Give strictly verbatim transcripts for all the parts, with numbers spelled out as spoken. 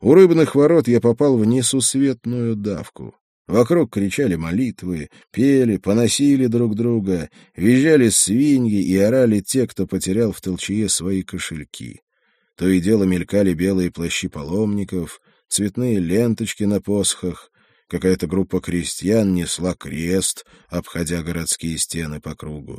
У рыбных ворот я попал в несусветную давку. Вокруг кричали молитвы, пели, поносили друг друга, визжали свиньи и орали те, кто потерял в толчее свои кошельки. То и дело мелькали белые плащи паломников, цветные ленточки на посохах. Какая-то группа крестьян несла крест, обходя городские стены по кругу.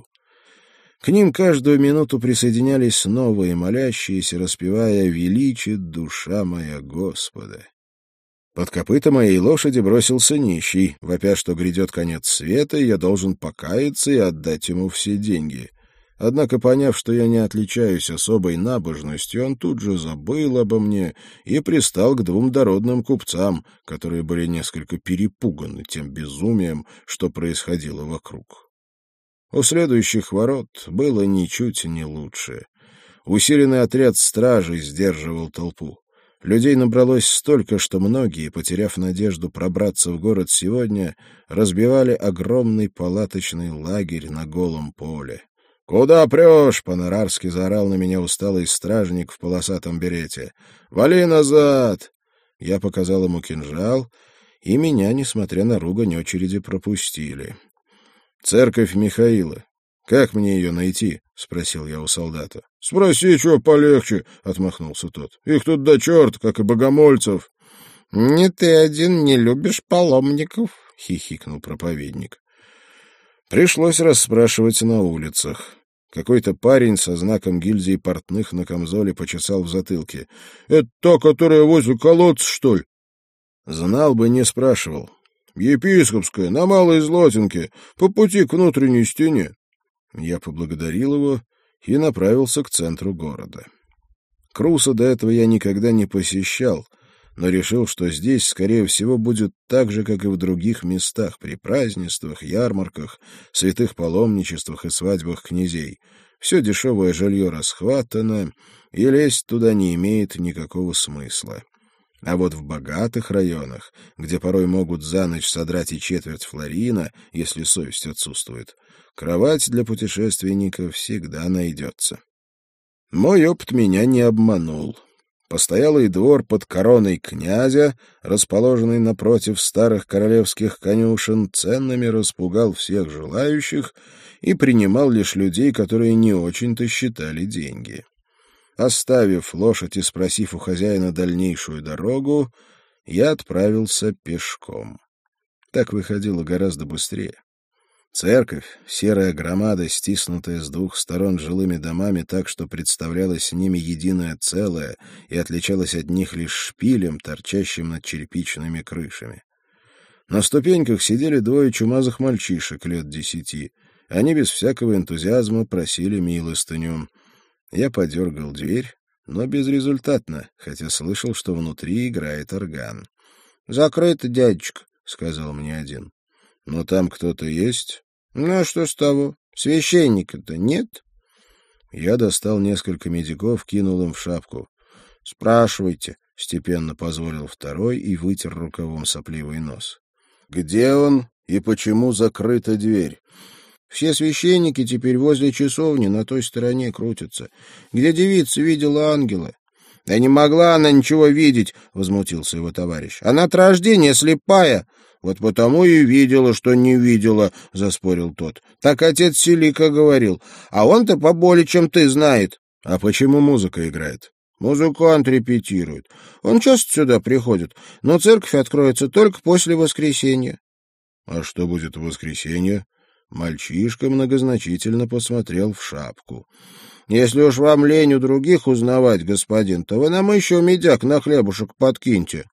К ним каждую минуту присоединялись новые молящиеся, распевая «Величит душа моя Господа». Под копыта моей лошади бросился нищий, вопя, что грядет конец света, и я должен покаяться и отдать ему все деньги. Однако, поняв, что я не отличаюсь особой набожностью, он тут же забыл обо мне и пристал к двум дородным купцам, которые были несколько перепуганы тем безумием, что происходило вокруг. У следующих ворот было ничуть не лучше. Усиленный отряд стражей сдерживал толпу. Людей набралось столько, что многие, потеряв надежду пробраться в город сегодня, разбивали огромный палаточный лагерь на голом поле. «Куда прешь?» — по-нарарски заорал на меня усталый стражник в полосатом берете. «Вали назад!» Я показал ему кинжал, и меня, несмотря на ругань, очереди пропустили. «Церковь Михаила. Как мне ее найти?» — спросил я у солдата. — Спроси, что полегче, — отмахнулся тот. — Их тут до черт, как и богомольцев. — Не ты один не любишь паломников, — хихикнул проповедник. Пришлось расспрашивать на улицах. Какой-то парень со знаком гильдии портных на камзоле почесал в затылке. — Это та, которая возле колодца, что ли? Знал бы, не спрашивал. — Епископская, на Малой Злотинке, по пути к внутренней стене. Я поблагодарил его и направился к центру города. Круса до этого я никогда не посещал, но решил, что здесь, скорее всего, будет так же, как и в других местах, при празднествах, ярмарках, святых паломничествах и свадьбах князей. Все дешевое жилье расхватано, и лезть туда не имеет никакого смысла. А вот в богатых районах, где порой могут за ночь содрать и четверть флорина, если совесть отсутствует, кровать для путешественников всегда найдется. Мой опыт меня не обманул. Постоялый двор под короной князя, расположенный напротив старых королевских конюшен, ценами распугал всех желающих и принимал лишь людей, которые не очень-то считали деньги. Оставив лошадь и спросив у хозяина дальнейшую дорогу, я отправился пешком. Так выходило гораздо быстрее. Церковь, серая громада, стиснутая с двух сторон жилыми домами так, что представлялась с ними единое целое и отличалась от них лишь шпилем, торчащим над черепичными крышами. На ступеньках сидели двое чумазых мальчишек лет десяти. Они без всякого энтузиазма просили милостыню. Я подергал дверь, но безрезультатно, хотя слышал, что внутри играет орган. — Закрыто, дядечка, — сказал мне один. — Но там кто-то есть? — Ну, а что с того? Священника-то нет? Я достал несколько медиков, кинул им в шапку. — Спрашивайте, — степенно позволил второй и вытер рукавом сопливый нос. — Где он и почему закрыта дверь? Все священники теперь возле часовни на той стороне крутятся, где девица видела ангела. — Да не могла она ничего видеть, — возмутился его товарищ. — Она от рождения слепая. — Вот потому и видела, что не видела, — заспорил тот. — Так отец Селика говорил. А он-то поболее, чем ты, знает. — А почему музыка играет? — Музыкант репетирует. Он часто сюда приходит, но церковь откроется только после воскресенья. — А что будет в воскресенье? Мальчишка многозначительно посмотрел в шапку. — Если уж вам лень у других узнавать, господин, то вы нам еще медяк на хлебушек подкиньте.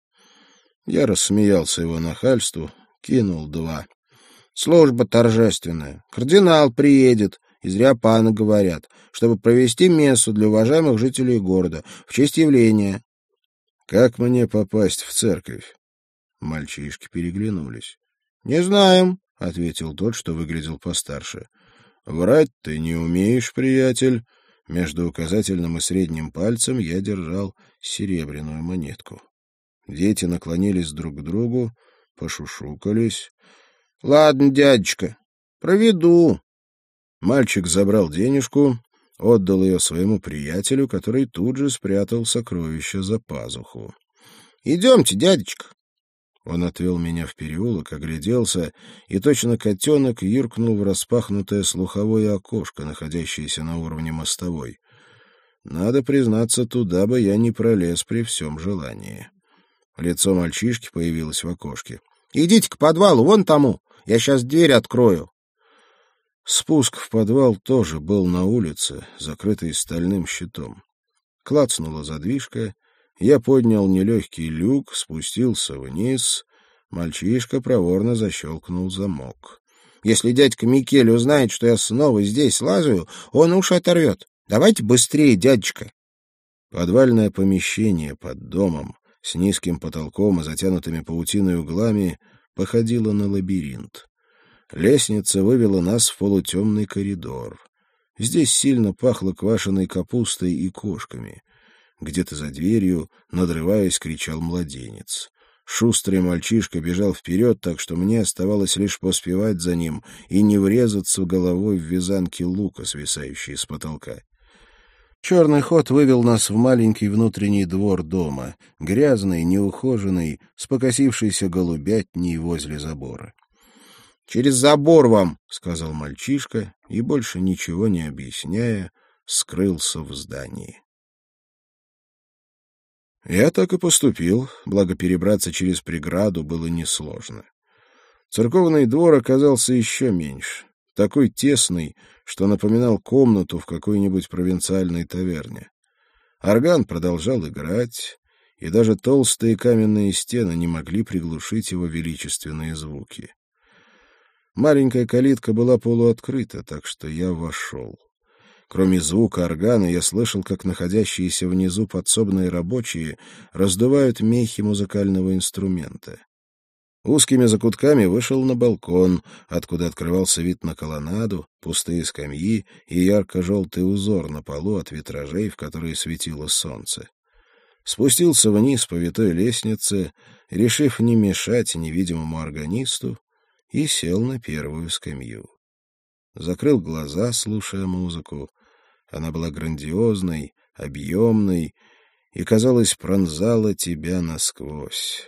Я рассмеялся его нахальству, кинул два. — Служба торжественная. Кардинал приедет, из Риопана говорят, чтобы провести мессу для уважаемых жителей города в честь явления. — Как мне попасть в церковь? Мальчишки переглянулись. — Не знаем, — ответил тот, что выглядел постарше. — Врать ты не умеешь, приятель. Между указательным и средним пальцем я держал серебряную монетку. Дети наклонились друг к другу, пошушукались. — Ладно, дядечка, проведу. Мальчик забрал денежку, отдал ее своему приятелю, который тут же спрятал сокровище за пазуху. Идемте, дядечка. Он отвел меня в переулок, огляделся и, точно котенок, юркнул в распахнутое слуховое окошко, находящееся на уровне мостовой. Надо признаться, туда бы я не пролез при всем желании. Лицо мальчишки появилось в окошке. — Идите к подвалу, вон тому. Я сейчас дверь открою. Спуск в подвал тоже был на улице, закрытый стальным щитом. Клацнула задвижка. Я поднял нелегкий люк, спустился вниз. Мальчишка проворно защелкнул замок. — Если дядька Микель узнает, что я снова здесь лазаю, он уши оторвет. Давайте быстрее, дядечка. Подвальное помещение под домом с низким потолком и затянутыми паутиной углами походило на лабиринт. Лестница вывела нас в полутемный коридор. Здесь сильно пахло квашеной капустой и кошками. Где-то за дверью, надрываясь, кричал младенец. Шустрый мальчишка бежал вперед, так что мне оставалось лишь поспевать за ним и не врезаться головой в вязанки лука, свисающие с потолка. Черный ход вывел нас в маленький внутренний двор дома, грязный, неухоженный, с покосившейся голубятней возле забора. — Через забор вам, — сказал мальчишка, и, больше ничего не объясняя, скрылся в здании. Я так и поступил, благо перебраться через преграду было несложно. Церковный двор оказался еще меньше, такой тесный, что напоминал комнату в какой-нибудь провинциальной таверне. Орган продолжал играть, и даже толстые каменные стены не могли приглушить его величественные звуки. Маленькая калитка была полуоткрыта, так что я вошел. Кроме звука органа, я слышал, как находящиеся внизу подсобные рабочие раздувают мехи музыкального инструмента. Узкими закутками вышел на балкон, откуда открывался вид на колоннаду, пустые скамьи и ярко-желтый узор на полу от витражей, в которые светило солнце. Спустился вниз по витой лестнице, решив не мешать невидимому органисту, и сел на первую скамью. Закрыл глаза, слушая музыку. Она была грандиозной, объемной и, казалось, пронзала тебя насквозь.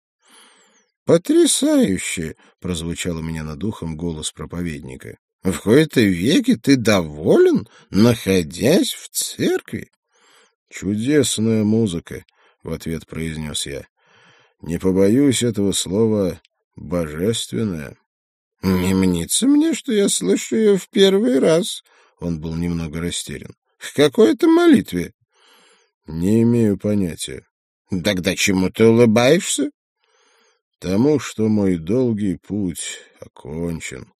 «Потрясающе!» — прозвучал у меня над ухом голос проповедника. «В кои-то веки ты доволен, находясь в церкви?» «Чудесная музыка!» — в ответ произнес я. «Не побоюсь этого слова, божественная». «Не мнится мне, что я слышу ее в первый раз». Он был немного растерян. «В какой-то молитве?» «Не имею понятия». «Тогда чему ты улыбаешься?» «Тому, что мой долгий путь окончен».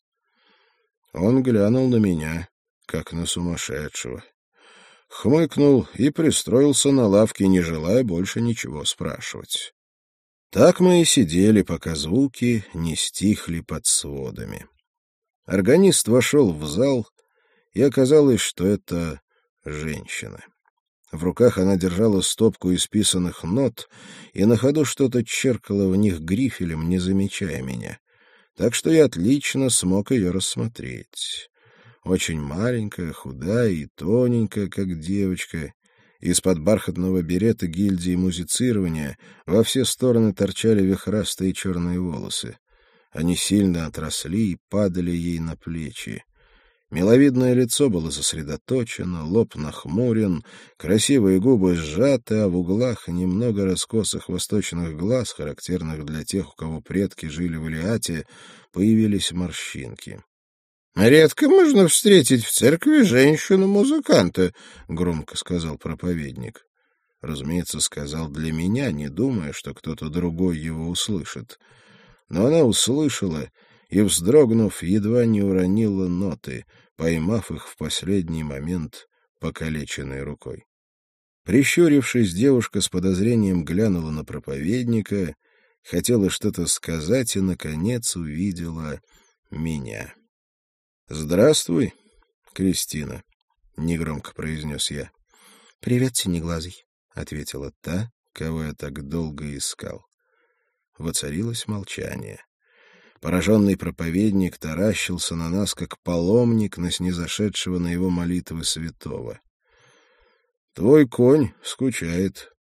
Он глянул на меня, как на сумасшедшего. Хмыкнул и пристроился на лавке, не желая больше ничего спрашивать. Так мы и сидели, пока звуки не стихли под сводами. Органист вошел в зал, и оказалось, что это женщина. В руках она держала стопку исписанных нот и на ходу что-то черкала в них грифелем, не замечая меня. Так что я отлично смог ее рассмотреть. Очень маленькая, худая и тоненькая, как девочка. Из-под бархатного берета гильдии музицирования во все стороны торчали вихрастые черные волосы. Они сильно отросли и падали ей на плечи. Миловидное лицо было сосредоточено, лоб нахмурен, красивые губы сжаты, а в углах немного раскосых восточных глаз, характерных для тех, у кого предки жили в Илиате, появились морщинки. — Редко можно встретить в церкви женщину-музыканта, — громко сказал проповедник. Разумеется, сказал для меня, не думая, что кто-то другой его услышит. Но она услышала и, вздрогнув, едва не уронила ноты, поймав их в последний момент покалеченной рукой. Прищурившись, девушка с подозрением глянула на проповедника, хотела что-то сказать и, наконец, увидела меня. — Здравствуй, Кристина, — негромко произнес я. — Привет, синеглазый, — ответила та, кого я так долго искал. Воцарилось молчание. Пораженный проповедник таращился на нас, как паломник на снизошедшего на его молитвы святого. — Твой конь скучает.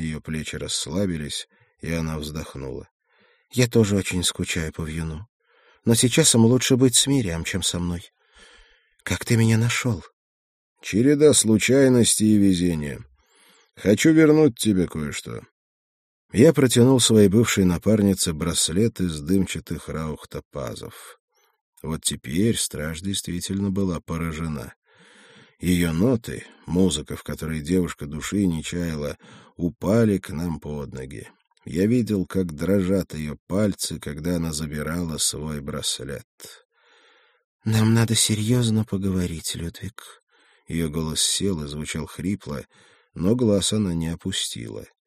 Ее плечи расслабились, и она вздохнула. «Я тоже очень скучаю по Вьюну. Но сейчас им лучше быть с Мириам, чем со мной. Как ты меня нашел?» «Череда случайностей и везения. Хочу вернуть тебе кое-что». Я протянул своей бывшей напарнице браслет из дымчатых раухтопазов. Вот теперь страж действительно была поражена. Ее ноты, музыка, в которой девушка души не чаяла, упали к нам под ноги. Я видел, как дрожат ее пальцы, когда она забирала свой браслет. «Нам надо серьезно поговорить, Людвиг». Ее голос сел и звучал хрипло, но глаз она не опустила.